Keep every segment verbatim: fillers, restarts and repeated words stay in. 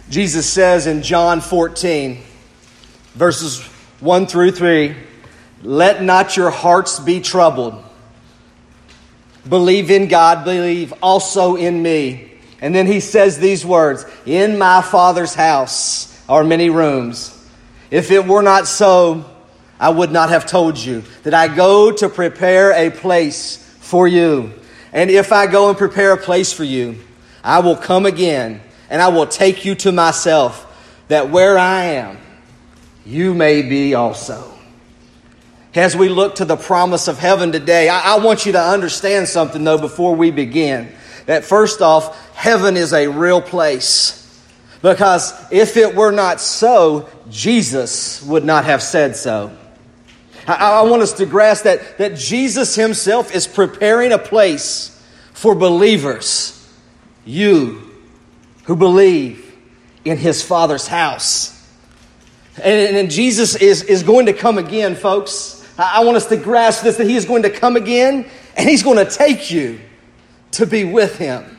Jesus says in John fourteen, verses one through three, "Let not your hearts be troubled. Believe in God, believe also in me." And then he says these words, "In my Father's house are many rooms. If it were not so, I would not have told you that I go to prepare a place for you. And if I go and prepare a place for you, I will come again and I will take you to myself, that where I am, you may be also." As we look to the promise of heaven today, I, I want you to understand something, though, before we begin. That first off, heaven is a real place. Because if it were not so, Jesus would not have said so. I, I want us to grasp that, that Jesus himself is preparing a place for believers. You who believe in his Father's house. And, and Jesus is, is going to come again, folks. I want us to grasp this, that he is going to come again and he's going to take you to be with him.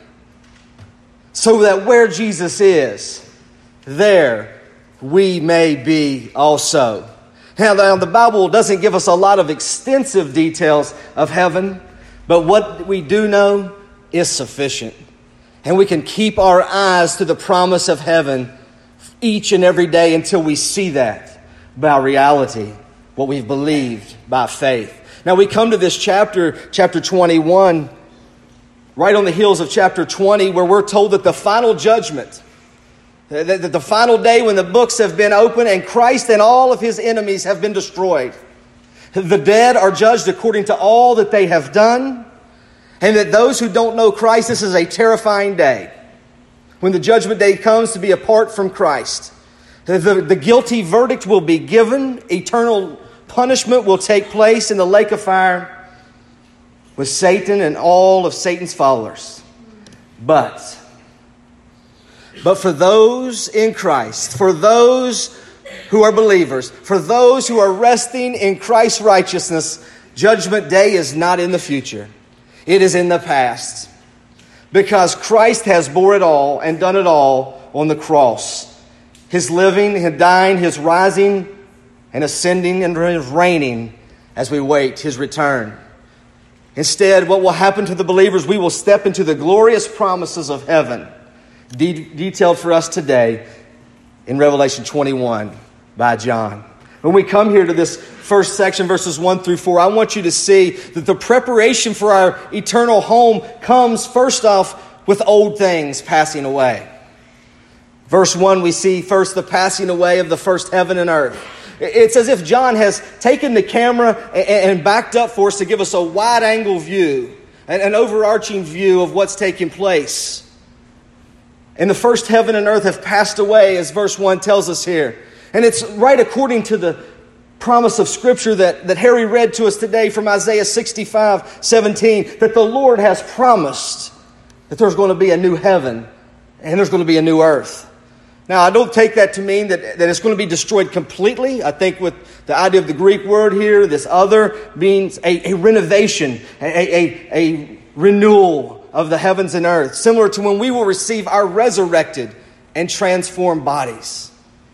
So that where Jesus is, there we may be also. Now, the Bible doesn't give us a lot of extensive details of heaven, but what we do know is sufficient. And we can keep our eyes to the promise of heaven each and every day until we see that by reality, what we've believed by faith. Now we come to this chapter, chapter twenty-one, right on the heels of chapter twenty, where we're told that the final judgment, that the final day when the books have been opened and Christ and all of his enemies have been destroyed. The dead are judged according to all that they have done, and that those who don't know Christ, this is a terrifying day. When the judgment day comes to be apart from Christ, the, the guilty verdict will be given. Eternal punishment will take place in the lake of fire with Satan and all of Satan's followers. But, but for those in Christ, for those who are believers, for those who are resting in Christ's righteousness, judgment day is not in the future. It is in the past. Because Christ has bore it all and done it all on the cross. His living, his dying, his rising, and ascending and his reigning as we wait his return. Instead, what will happen to the believers? We will step into the glorious promises of heaven, de- detailed for us today in Revelation twenty-one by John. When we come here to this first section, verses one through four, I want you to see that the preparation for our eternal home comes first off with old things passing away. Verse one, we see first the passing away of the first heaven and earth. It's as if John has taken the camera and backed up for us to give us a wide-angle view, an overarching view of what's taking place. And the first heaven and earth have passed away, as verse one tells us here. And it's right according to the promise of Scripture that, that Harry read to us today from Isaiah sixty-five seventeen, that the Lord has promised that there's going to be a new heaven and there's going to be a new earth. Now, I don't take that to mean that, that it's going to be destroyed completely. I think with the idea of the Greek word here, this other means a, a renovation, a, a, a renewal of the heavens and earth, similar to when we will receive our resurrected and transformed bodies.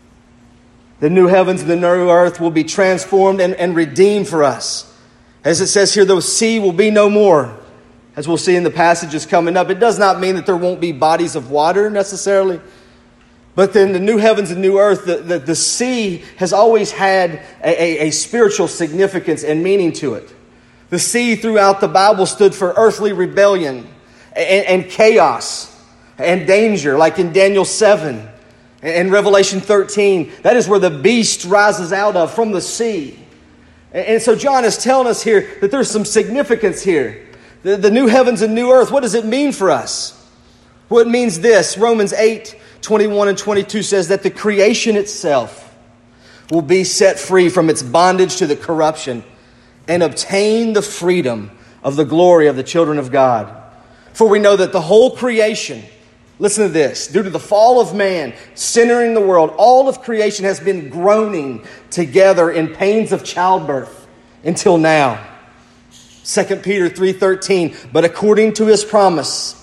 The new heavens and the new earth will be transformed and, and redeemed for us. As it says here, the sea will be no more. As we'll see in the passages coming up, it does not mean that there won't be bodies of water necessarily. But then the new heavens and new earth, the, the, the sea has always had a, a, a spiritual significance and meaning to it. The sea throughout the Bible stood for earthly rebellion and, and chaos and danger, like in Daniel seven. In Revelation thirteen, that is where the beast rises out of, from the sea. And so John is telling us here that there's some significance here. The, the new heavens and new earth, what does it mean for us? Well, it means this. Romans eight, twenty-one and twenty-two says that the creation itself will be set free from its bondage to the corruption and obtain the freedom of the glory of the children of God. For we know that the whole creation, listen to this, due to the fall of man, sinner in the world, all of creation has been groaning together in pains of childbirth until now. Second Peter three thirteen, but according to his promise,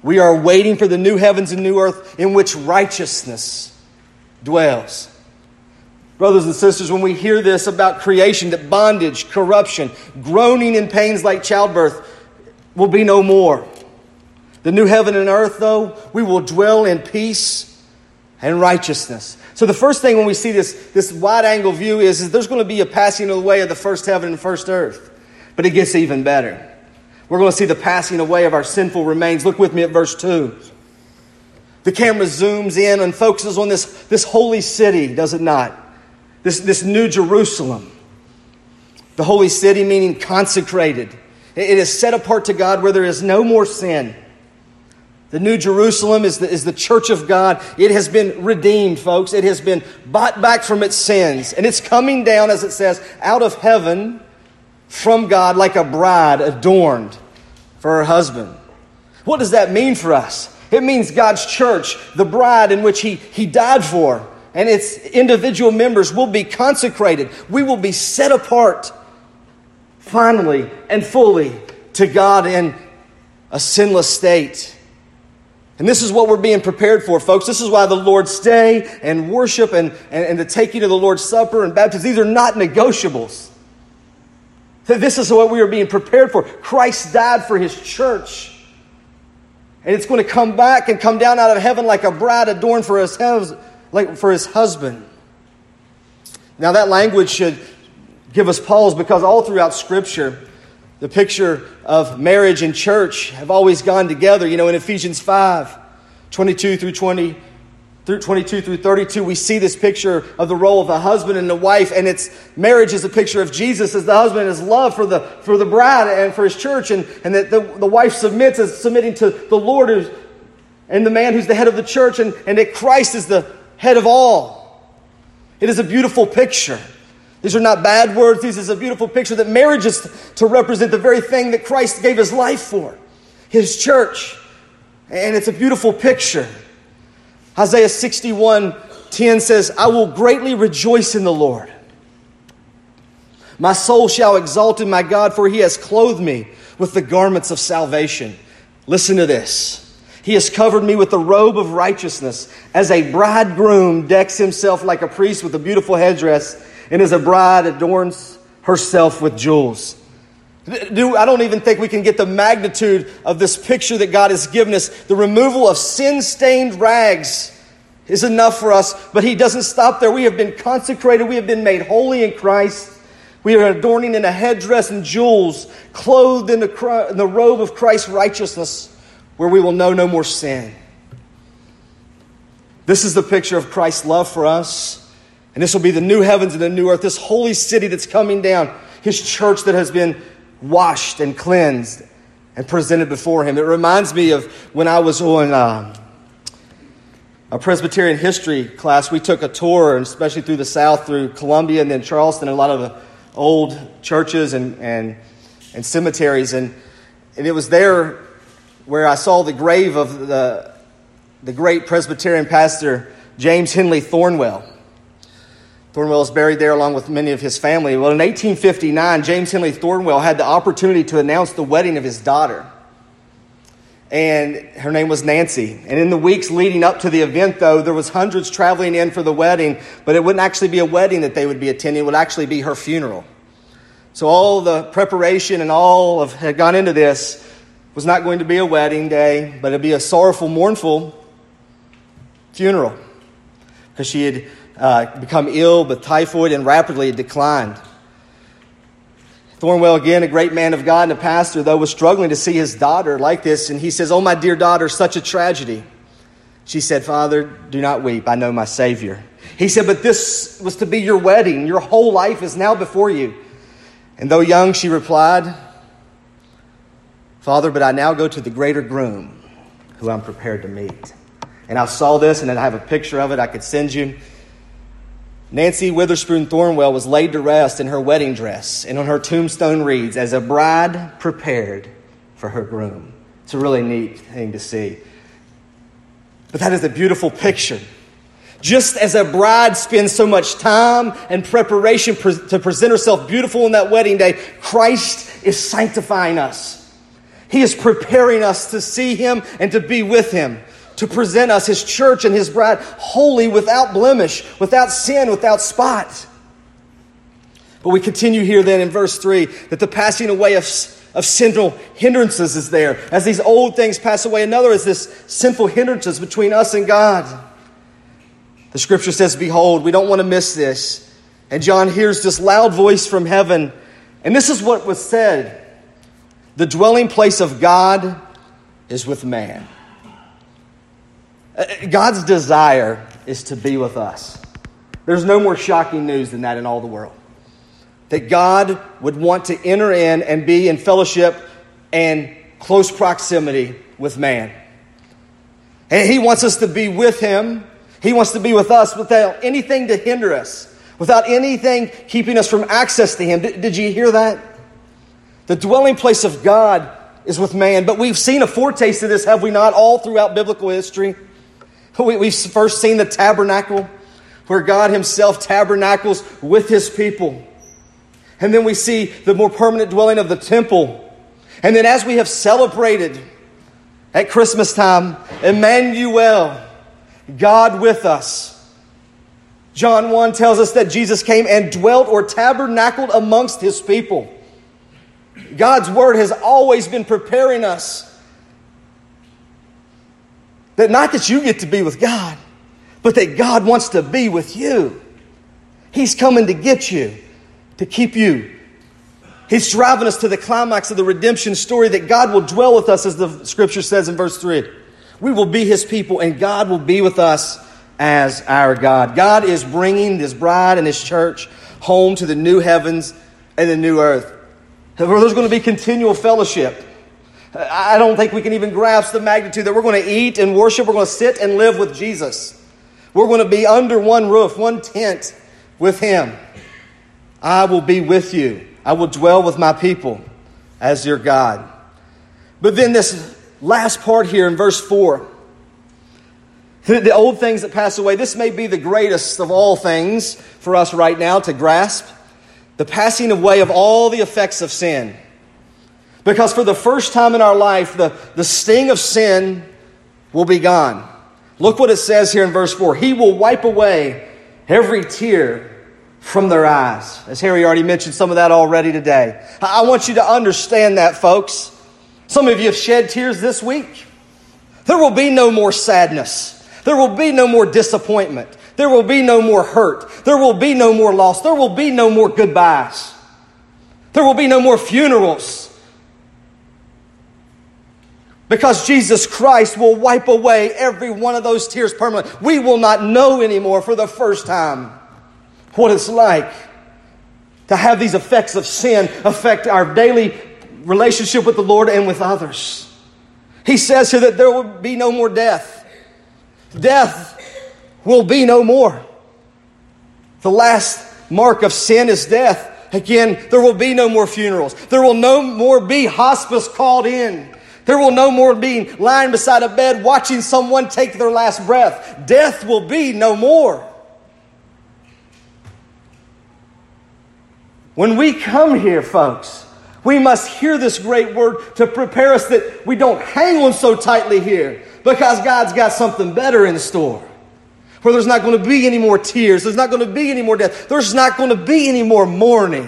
We are waiting for the new heavens and new earth in which righteousness dwells. Brothers and sisters, when we hear this about creation, that bondage, corruption, groaning in pains like childbirth will be no more. The new heaven and earth, though, we will dwell in peace and righteousness. So the first thing when we see this, this wide-angle view is, is there's going to be a passing away of the first heaven and first earth. But it gets even better. We're going to see the passing away of our sinful remains. Look with me at verse two. The camera zooms in and focuses on this, this holy city, does it not? This, this new Jerusalem. The holy city meaning consecrated. It is set apart to God where there is no more sin. The new Jerusalem is the, is the church of God. It has been redeemed, folks. It has been bought back from its sins. And it's coming down, as it says, out of heaven from God like a bride adorned for her husband. What does that mean for us? It means God's church, the bride in which He, he died for, and its individual members will be consecrated. We will be set apart finally and fully to God in a sinless state. And this is what we're being prepared for, folks. This is why the Lord's Day and worship and, and, and the taking of the Lord's Supper and baptism, these are not negotiables. This is what we are being prepared for. Christ died for His church. And it's going to come back and come down out of heaven like a bride adorned for his, like for his husband. Now that language should give us pause because all throughout Scripture, the picture of marriage and church have always gone together. You know, in Ephesians five, twenty-two through twenty, through twenty-two through thirty-two, we see this picture of the role of the husband and the wife, and its marriage is a picture of Jesus as the husband and his love for the for the bride and for His church, and, and that the, the wife submits as submitting to the Lord who's, and the man who's the head of the church, and, and that Christ is the head of all. It is a beautiful picture. These are not bad words. This is a beautiful picture that marriage is to represent the very thing that Christ gave His life for, His church. And it's a beautiful picture. Isaiah sixty-one ten says, I will greatly rejoice in the Lord. My soul shall exalt in my God, for He has clothed me with the garments of salvation. Listen to this. He has covered me with the robe of righteousness, as a bridegroom decks himself like a priest with a beautiful headdress, and as a bride adorns herself with jewels. Do, I don't even think we can get the magnitude of this picture that God has given us. The removal of sin-stained rags is enough for us, but He doesn't stop there. We have been consecrated. We have been made holy in Christ. We are adorning in a headdress and jewels, clothed in the, in the robe of Christ's righteousness, where we will know no more sin. This is the picture of Christ's love for us. And this will be the new heavens and the new earth, this holy city that's coming down, His church that has been washed and cleansed and presented before Him. It reminds me of when I was on uh, a Presbyterian history class. We took a tour, and especially through the South, through Columbia and then Charleston, and a lot of the old churches and, and, and cemeteries. And, and it was there where I saw the grave of the, the great Presbyterian pastor, James Henley Thornwell. Thornwell is buried there along with many of his family. Well, in eighteen fifty-nine, James Henley Thornwell had the opportunity to announce the wedding of his daughter. And her name was Nancy. And in the weeks leading up to the event, though, there was hundreds traveling in for the wedding, but it wouldn't actually be a wedding that they would be attending. It would actually be her funeral. So all the preparation and all of had gone into this was not going to be a wedding day, but it'd be a sorrowful, mournful funeral, because she had uh, become ill with typhoid and rapidly declined. Thornwell, again, a great man of God and a pastor, though, was struggling to see his daughter like this. And he says, "Oh, my dear daughter, such a tragedy." She said, "Father, do not weep. I know my Savior." He said, "But this was to be your wedding. Your whole life is now before you." And though young, she replied, "Father, but I now go to the greater groom who I'm prepared to meet." And I saw this, and I have a picture of it I could send you. Nancy Witherspoon Thornwell was laid to rest in her wedding dress, and on her tombstone reads, "As a bride prepared for her groom." It's a really neat thing to see. But that is a beautiful picture. Just as a bride spends so much time and preparation to present herself beautiful on that wedding day, Christ is sanctifying us. He is preparing us to see Him and to be with Him, to present us, His church and His bride, holy, without blemish, without sin, without spot. But we continue here then in verse three, that the passing away of, of sinful hindrances is there. As these old things pass away, another is this sinful hindrances between us and God. The scripture says, behold, we don't want to miss this. And John hears this loud voice from heaven. And this is what was said. The dwelling place of God is with man. God's desire is to be with us. There's no more shocking news than that in all the world. That God would want to enter in and be in fellowship and close proximity with man. And He wants us to be with Him. He wants to be with us without anything to hinder us, without anything keeping us from access to Him. Did, did you hear that? The dwelling place of God is with man. But we've seen a foretaste of this, have we not, all throughout biblical history? We, we've first seen the tabernacle, where God Himself tabernacles with His people. And then we see the more permanent dwelling of the temple. And then as we have celebrated at Christmas time, Emmanuel, God with us. John one tells us that Jesus came and dwelt or tabernacled amongst His people. God's Word has always been preparing us. That not that you get to be with God, but that God wants to be with you. He's coming to get you, to keep you. He's driving us to the climax of the redemption story, that God will dwell with us, as the scripture says in verse three. We will be His people, and God will be with us as our God. God is bringing His bride and His church home to the new heavens and the new earth. Where there's going to be continual fellowship. I don't think we can even grasp the magnitude that we're going to eat and worship. We're going to sit and live with Jesus. We're going to be under one roof, one tent with Him. I will be with you. I will dwell with my people as your God. But then this last part here in verse four. The old things that pass away. This may be the greatest of all things for us right now to grasp. The passing away of all the effects of sin. Because for the first time in our life, the, the sting of sin will be gone. Look what it says here in verse four. He will wipe away every tear from their eyes. As Harry already mentioned some of that already today. I want you to understand that, folks. Some of you have shed tears this week. There will be no more sadness. There will be no more disappointment. There will be no more hurt. There will be no more loss. There will be no more goodbyes. There will be no more funerals. Because Jesus Christ will wipe away every one of those tears permanently. We will not know anymore for the first time what it's like to have these effects of sin affect our daily relationship with the Lord and with others. He says here that there will be no more death. Death will be no more. The last mark of sin is death. Again, there will be no more funerals. There will no more be hospice called in. There will no more be lying beside a bed watching someone take their last breath. Death will be no more. When we come here, folks, we must hear this great word to prepare us that we don't hang on so tightly here, because God's got something better in store. Where there's not going to be any more tears. There's not going to be any more death. There's not going to be any more mourning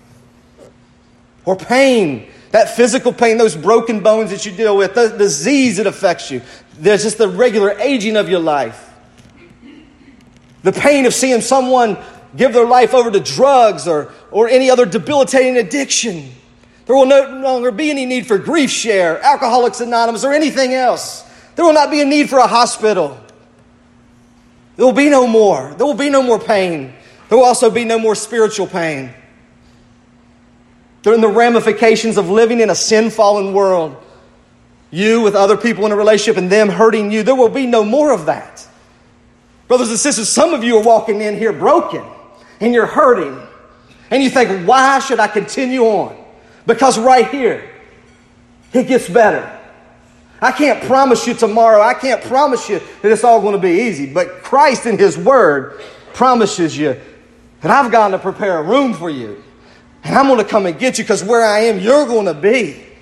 or pain. That physical pain, those broken bones that you deal with, the disease that affects you. There's just the regular aging of your life. The pain of seeing someone give their life over to drugs or, or any other debilitating addiction. There will no longer be any need for Grief Share, Alcoholics Anonymous, or anything else. There will not be a need for a hospital. There will be no more. There will be no more pain. There will also be no more spiritual pain. During the ramifications of living in a sin-fallen world, you with other people in a relationship and them hurting you, there will be no more of that. Brothers and sisters, some of you are walking in here broken and you're hurting. And you think, why should I continue on? Because right here, it gets better. I can't promise you tomorrow. I can't promise you that it's all going to be easy. But Christ in His Word promises you that I've gone to prepare a room for you. And I'm going to come and get you, because where I am, you're going to be.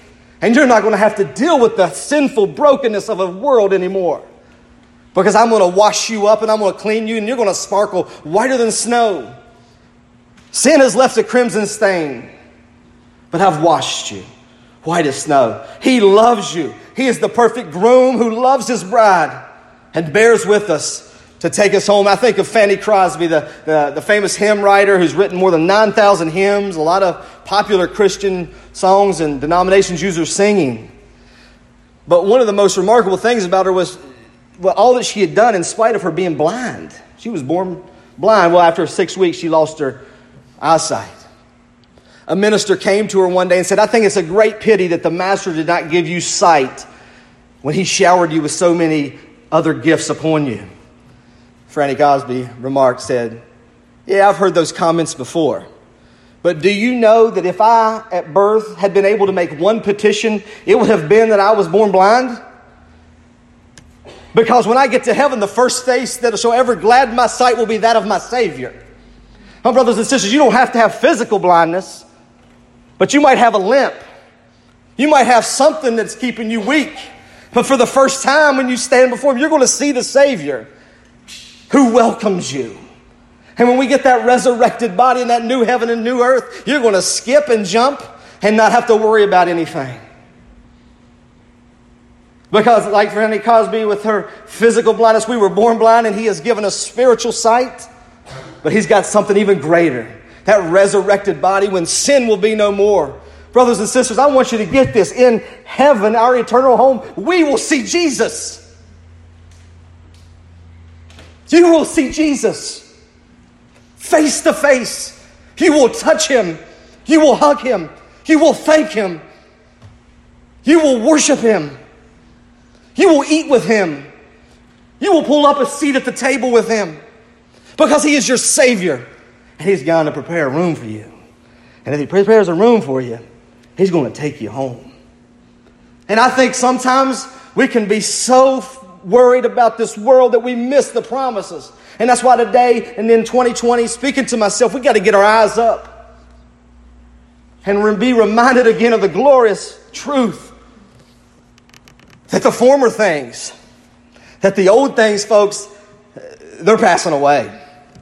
And you're not going to have to deal with the sinful brokenness of a world anymore. Because I'm going to wash you up and I'm going to clean you and you're going to sparkle whiter than snow. Sin has left a crimson stain, but I've washed you white as snow. He loves you. He is the perfect groom who loves his bride and bears with us to take us home. I think of Fanny Crosby, the, the, the famous hymn writer who's written more than nine thousand hymns, a lot of popular Christian songs and denominations use her singing. But one of the most remarkable things about her was well, all that she had done in spite of her being blind. She was born blind. Well, after six weeks, she lost her eyesight. A minister came to her one day and said, I think it's a great pity that the master did not give you sight when he showered you with so many other gifts upon you. Fanny Crosby remarked, said, yeah, I've heard those comments before. But do you know that if I, at birth, had been able to make one petition, it would have been that I was born blind? Because when I get to heaven, the first face that shall ever gladden my sight will be that of my Savior. My brothers and sisters, you don't have to have physical blindness, but you might have a limp. You might have something that's keeping you weak. But for the first time when you stand before Him, you're going to see the Savior who welcomes you. And when we get that resurrected body in that new heaven and new earth, you're going to skip and jump and not have to worry about anything. Because like Fanny Crosby with her physical blindness, we were born blind and He has given us spiritual sight. But He's got something even greater. That resurrected body when sin will be no more. Brothers and sisters, I want you to get this. In heaven, our eternal home, we will see Jesus. You will see Jesus face to face. You will touch Him. You will hug Him. You will thank Him. You will worship Him. You will eat with Him. You will pull up a seat at the table with Him. Because He is your Savior. And He's gone to prepare a room for you. And if He prepares a room for you, He's going to take you home. And I think sometimes we can be so worried about this world that we miss the promises. And that's why today and in twenty twenty, speaking to myself, we got to get our eyes up. And be reminded again of the glorious truth that the former things, that the old things, folks, they're passing away.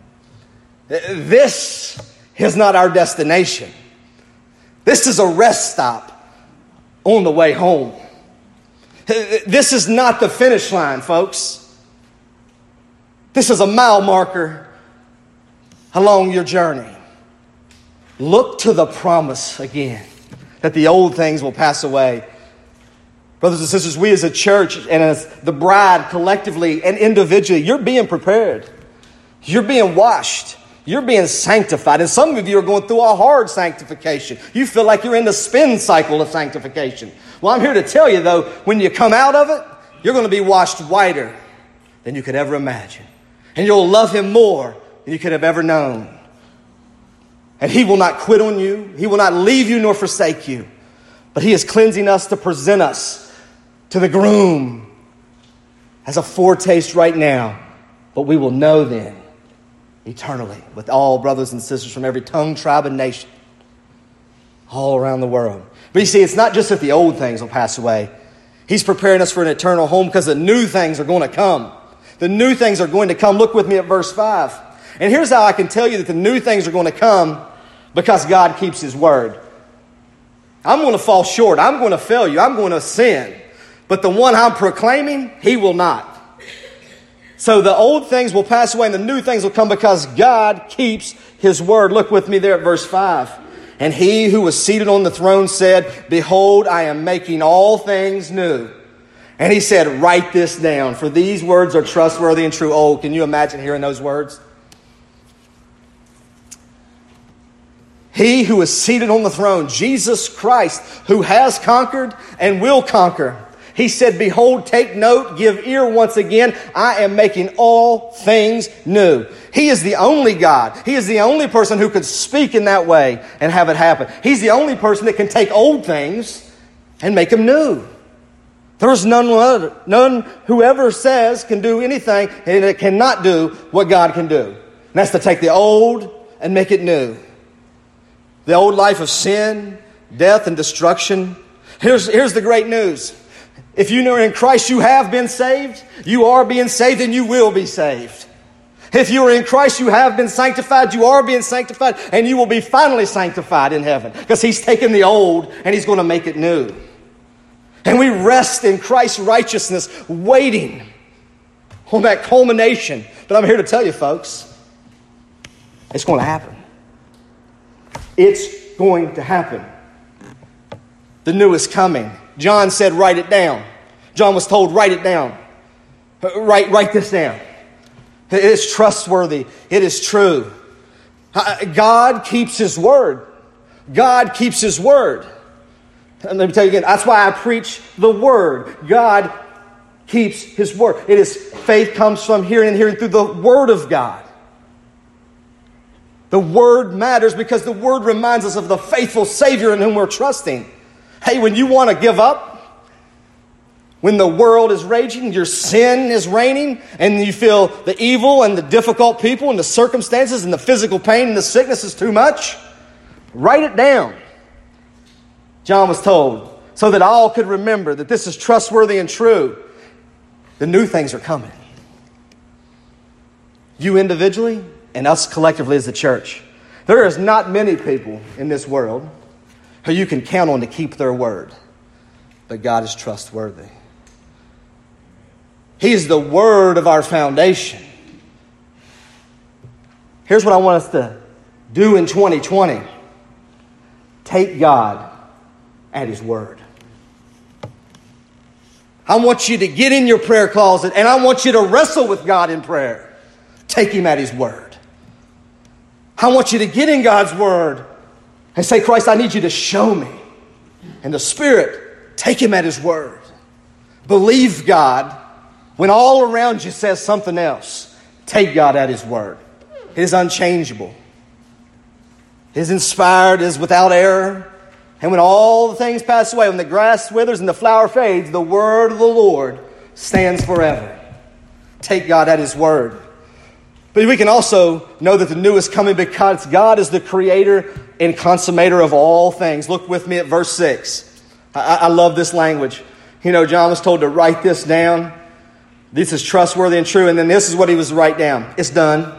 This is not our destination. This is a rest stop on the way home. This is not the finish line, folks. This is a mile marker along your journey. Look to the promise again that the old things will pass away. Brothers and sisters, we as a church and as the bride collectively and individually, you're being prepared. You're being washed. You're being sanctified. And some of you are going through a hard sanctification. You feel like you're in the spin cycle of sanctification. Well, I'm here to tell you, though, when you come out of it, you're going to be washed whiter than you could ever imagine. And you'll love Him more than you could have ever known. And He will not quit on you. He will not leave you nor forsake you. But He is cleansing us to present us to the groom as a foretaste right now. But we will know then eternally with all brothers and sisters from every tongue, tribe, and nation all around the world. But you see, it's not just that the old things will pass away. He's preparing us for an eternal home because the new things are going to come. The new things are going to come. Look with me at verse five. And here's how I can tell you that the new things are going to come because God keeps His word. I'm going to fall short. I'm going to fail you. I'm going to sin. But the one I'm proclaiming, He will not. So the old things will pass away and the new things will come because God keeps His word. Look with me there at verse five. And He who was seated on the throne said, behold, I am making all things new. And He said, write this down, for these words are trustworthy and true. Oh, can you imagine hearing those words? He who is seated on the throne, Jesus Christ, who has conquered and will conquer. He said, behold, take note, give ear once again. I am making all things new. He is the only God. He is the only person who could speak in that way and have it happen. He's the only person that can take old things and make them new. There's none other, none whoever says can do anything and it cannot do what God can do. And that's to take the old and make it new. The old life of sin, death, and destruction. Here's, here's the great news. If you are in Christ, you have been saved. You are being saved and you will be saved. If you are in Christ, you have been sanctified. You are being sanctified and you will be finally sanctified in heaven because He's taken the old and He's going to make it new. And we rest in Christ's righteousness, waiting on that culmination. But I'm here to tell you, folks, it's going to happen. It's going to happen. The new is coming. John said, write it down. John was told, write it down. Write, write this down. It is trustworthy. It is true. God keeps His word. God keeps His word. And let me tell you again, that's why I preach the word. God keeps His word. It is, faith comes from hearing and hearing through the word of God. The word matters because the word reminds us of the faithful Savior in whom we're trusting. Hey, when you want to give up, when the world is raging, your sin is reigning, and you feel the evil and the difficult people and the circumstances and the physical pain and the sickness is too much, write it down. John was told, so that all could remember that this is trustworthy and true. The new things are coming. You individually and us collectively as the church. There is not many people in this world who you can count on to keep their word. But God is trustworthy. He is the word of our foundation. Here's what I want us to do in twenty twenty. Take God at His word. I want you to get in your prayer closet and I want you to wrestle with God in prayer. Take Him at His word. I want you to get in God's word and say, Christ, I need you to show me. And the Spirit, take Him at His word. Believe God when all around you says something else. Take God at His word. It is unchangeable. It is inspired, it is without error. And when all the things pass away, when the grass withers and the flower fades, the word of the Lord stands forever. Take God at His word. But we can also know that the new is coming because God is the creator and consummator of all things. Look with me at verse six. I, I love this language. You know, John was told to write this down. This is trustworthy and true. And then this is what he was to write down. It's done.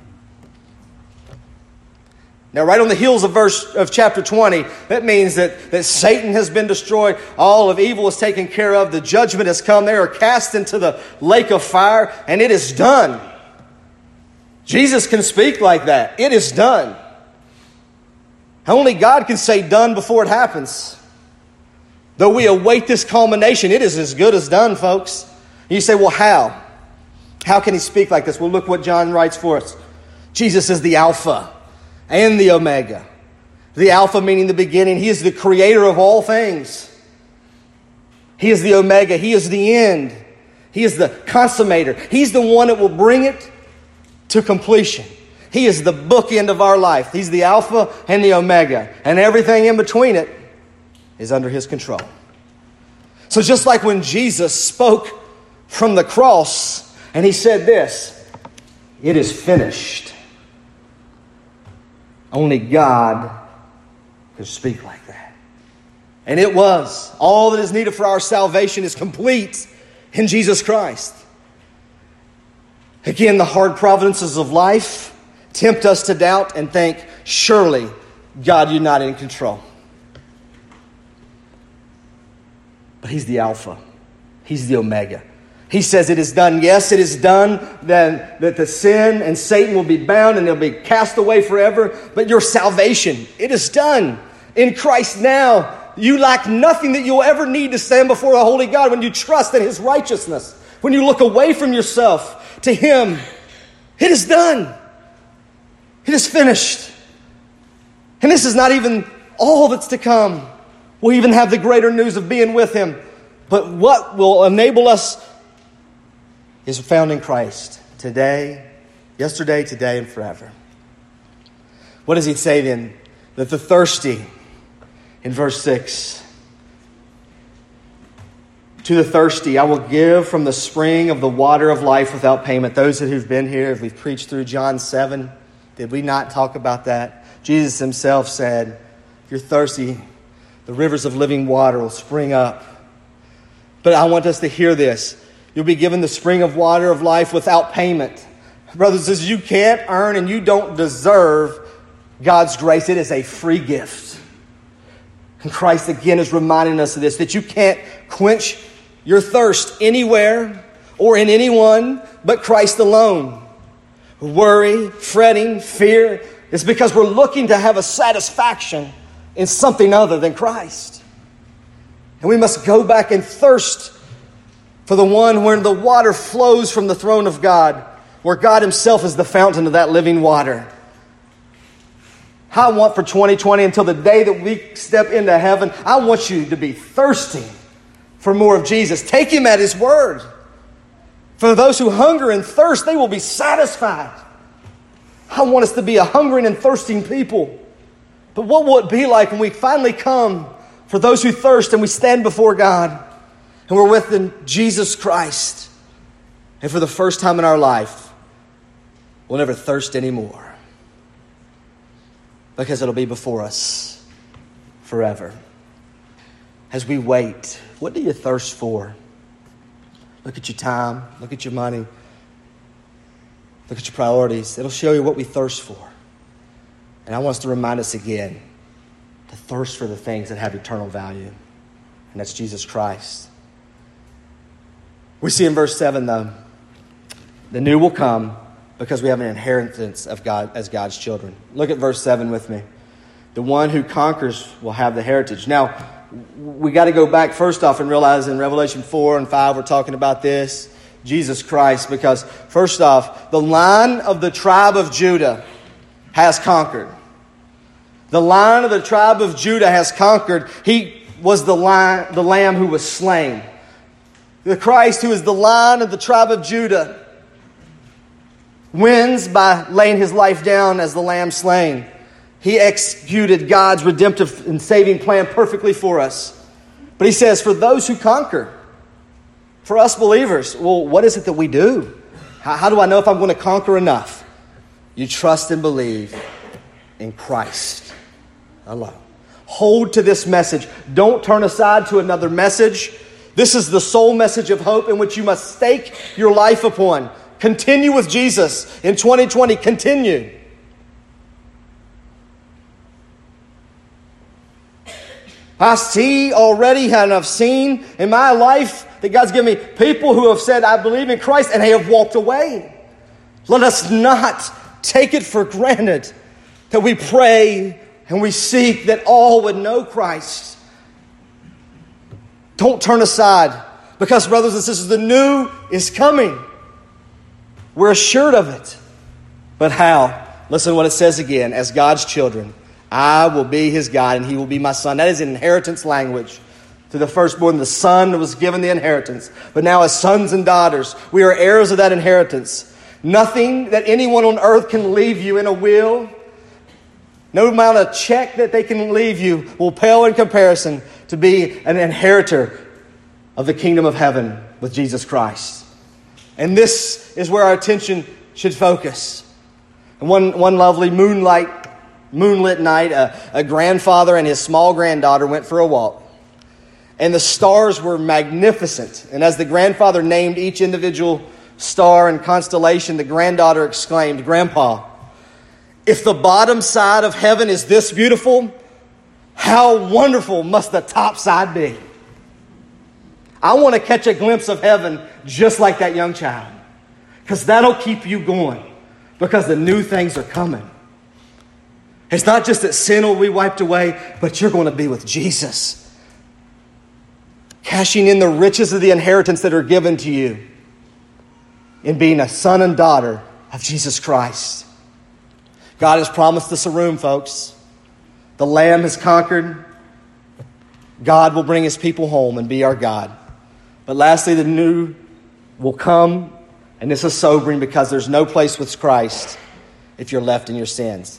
Now, right on the heels of verse of chapter twenty, that means that, that Satan has been destroyed. All of evil is taken care of. The judgment has come. They are cast into the lake of fire, and it is done. Jesus can speak like that. It is done. Only God can say done before it happens. Though we await this culmination, it is as good as done, folks. And you say, well, how? How can He speak like this? Well, look what John writes for us. Jesus is the Alpha and the Omega. The Alpha meaning the beginning. He is the creator of all things. He is the Omega. He is the end. He is the consummator. He's the one that will bring it to completion. He is the bookend of our life. He's the Alpha and the Omega. And everything in between it is under His control. So just like when Jesus spoke from the cross and He said this, it is finished. Only God could speak like that. And it was. All that is needed for our salvation is complete in Jesus Christ. Again, the hard providences of life tempt us to doubt and think, surely God, you're not in control. But He's the Alpha. He's the Omega. He says it is done. Yes, it is done. Then that the sin and Satan will be bound and they'll be cast away forever. But your salvation, it is done. In Christ now, you lack nothing that you'll ever need to stand before a holy God when you trust in His righteousness. When you look away from yourself to Him, it is done. It is finished. And this is not even all that's to come. We'll even have the greater news of being with Him. But what will enable us is found in Christ today, yesterday, today, and forever. What does He say then? That the thirsty, in verse six, to the thirsty, I will give from the spring of the water of life without payment. Those who've been here, if we've preached through John seven, did we not talk about that? Jesus Himself said, if you're thirsty, the rivers of living water will spring up. But I want us to hear this. You'll be given the spring of water of life without payment. Brothers and sisters, you can't earn and you don't deserve God's grace. It is a free gift. And Christ again is reminding us of this, that you can't quench your thirst anywhere or in anyone but Christ alone. Worry, fretting, fear, it's because we're looking to have a satisfaction in something other than Christ. And we must go back and thirst for the one where the water flows from the throne of God, where God himself is the fountain of that living water. I want for twenty twenty, until the day that we step into heaven, I want you to be thirsty for more of Jesus. Take him at his word. For those who hunger and thirst, they will be satisfied. I want us to be a hungering and thirsting people. But what will it be like when we finally come for those who thirst and we stand before God and we're with Jesus Christ? And for the first time in our life, we'll never thirst anymore, because it'll be before us forever. As we wait, what do you thirst for? Look at your time. Look at your money. Look at your priorities. It'll show you what we thirst for. And I want us to remind us again to thirst for the things that have eternal value. And that's Jesus Christ. We see in verse seven, though, the new will come because we have an inheritance of God as God's children. Look at verse seven with me. The one who conquers will have the heritage. Now, we got to go back first off and realize in Revelation four and five we're talking about this, Jesus Christ, because first off, the line of the tribe of Judah has conquered. The line of the tribe of Judah has conquered. He was the line, the lamb who was slain. The Christ, who is the line of the tribe of Judah, wins by laying his life down as the lamb slain. He executed God's redemptive and saving plan perfectly for us. But he says, for those who conquer, for us believers, well, what is it that we do? How, how do I know if I'm going to conquer enough? You trust and believe in Christ alone. Hold to this message. Don't turn aside to another message. This is the sole message of hope in which you must stake your life upon. Continue with Jesus in twenty twenty. Continue. I see already, and I've seen in my life that God's given me people who have said, I believe in Christ, and they have walked away. Let us not take it for granted that we pray and we seek that all would know Christ. Don't turn aside, because, brothers and sisters, the new is coming. We're assured of it. But how? Listen to what it says again. As God's children, I will be his God and he will be my son. That is inheritance language. To the firstborn, the son was given the inheritance. But now as sons and daughters, we are heirs of that inheritance. Nothing that anyone on earth can leave you in a will, no amount of check that they can leave you will pale in comparison to be an inheritor of the kingdom of heaven with Jesus Christ. And this is where our attention should focus. And one, one lovely moonlight Moonlit night, a, a grandfather and his small granddaughter went for a walk. And the stars were magnificent. And as the grandfather named each individual star and constellation, the granddaughter exclaimed, Grandpa, if the bottom side of heaven is this beautiful, how wonderful must the top side be? I want to catch a glimpse of heaven just like that young child, because that'll keep you going, because the new things are coming. It's not just that sin will be wiped away, but you're going to be with Jesus, cashing in the riches of the inheritance that are given to you in being a son and daughter of Jesus Christ. God has promised us a room, folks. The Lamb has conquered. God will bring his people home and be our God. But lastly, the new will come, and this is sobering because there's no place with Christ if you're left in your sins.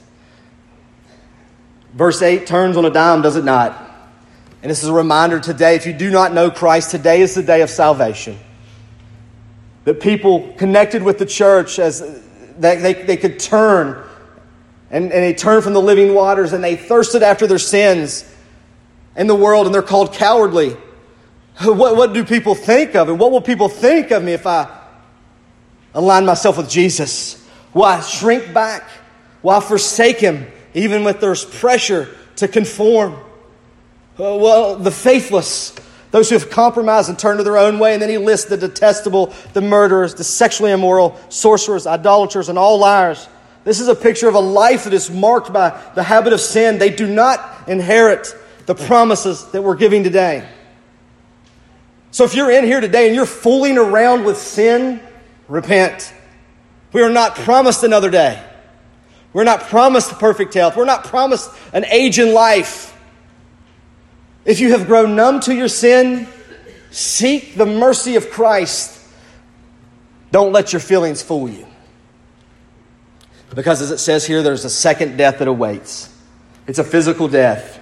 Verse eight turns on a dime, does it not? And this is a reminder today, if you do not know Christ, today is the day of salvation. That people connected with the church, as that they, they could turn, and, and they turned from the living waters, and they thirsted after their sins. in the world, and they're called cowardly. What, what do people think of? And what will people think of me if I align myself with Jesus? Will I shrink back? Will I forsake Him, even if there's pressure to conform? Uh, well, the faithless, those who have compromised and turned to their own way. And then he lists the detestable, the murderers, the sexually immoral, sorcerers, idolaters, and all liars. This is a picture of a life that is marked by the habit of sin. They do not inherit the promises that we're giving today. So if you're in here today and you're fooling around with sin, repent. We are not promised another day. We're not promised perfect health. We're not promised an age in life. If you have grown numb to your sin, seek the mercy of Christ. Don't let your feelings fool you. Because as it says here, there's a second death that awaits. It's a physical death,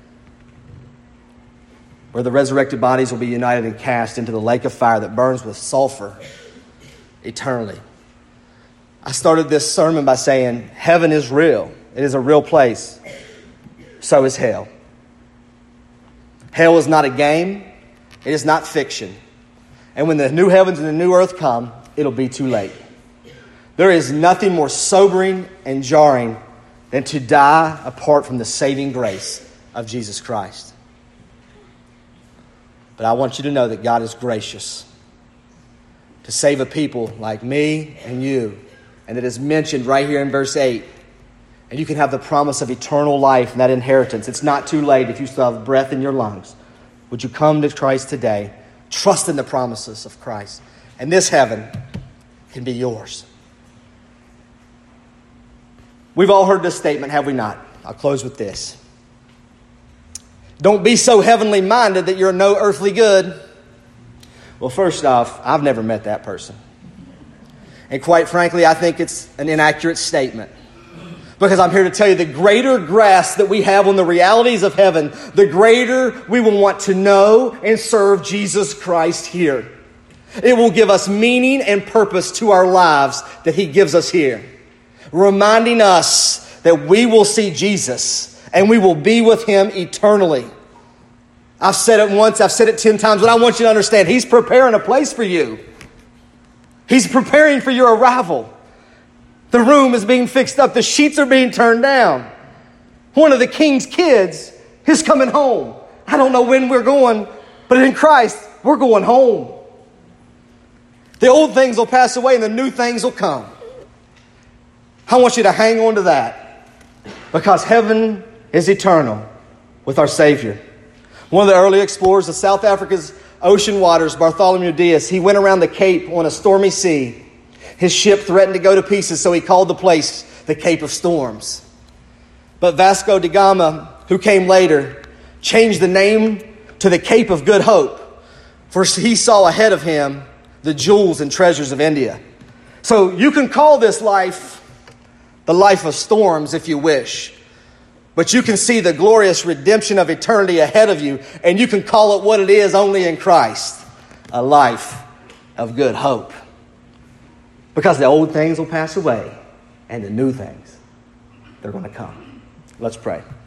where the resurrected bodies will be united and cast into the lake of fire that burns with sulfur eternally. I started this sermon by saying, heaven is real. It is a real place. So is hell. Hell is not a game. It is not fiction. And when the new heavens and the new earth come, it'll be too late. There is nothing more sobering and jarring than to die apart from the saving grace of Jesus Christ. But I want you to know that God is gracious to save a people like me and you. And it is mentioned right here in verse eight. And you can have the promise of eternal life and that inheritance. It's not too late if you still have breath in your lungs. Would you come to Christ today? Trust in the promises of Christ. And this heaven can be yours. We've all heard this statement, have we not? I'll close with this. Don't be so heavenly minded that you're no earthly good. Well, first off, I've never met that person. And quite frankly, I think it's an inaccurate statement. Because I'm here to tell you, the greater grasp that we have on the realities of heaven, the greater we will want to know and serve Jesus Christ here. It will give us meaning and purpose to our lives that He gives us here. Reminding us that we will see Jesus and we will be with Him eternally. I've said it once, I've said it ten times, but I want you to understand, He's preparing a place for you. He's preparing for your arrival. The room is being fixed up. The sheets are being turned down. One of the king's kids is coming home. I don't know when we're going, but in Christ, we're going home. The old things will pass away and the new things will come. I want you to hang on to that, because heaven is eternal with our Savior. One of the early explorers of South Africa's ocean waters, Bartholomew Dias, he went around the Cape on a stormy sea. His ship threatened to go to pieces, so he called the place the Cape of Storms. But Vasco da Gama, who came later, changed the name to the Cape of Good Hope, for he saw ahead of him the jewels and treasures of India. So you can call this life the life of storms if you wish, but you can see the glorious redemption of eternity ahead of you, and you can call it what it is only in Christ, a life of good hope. Because the old things will pass away and the new things, they're going to come. Let's pray.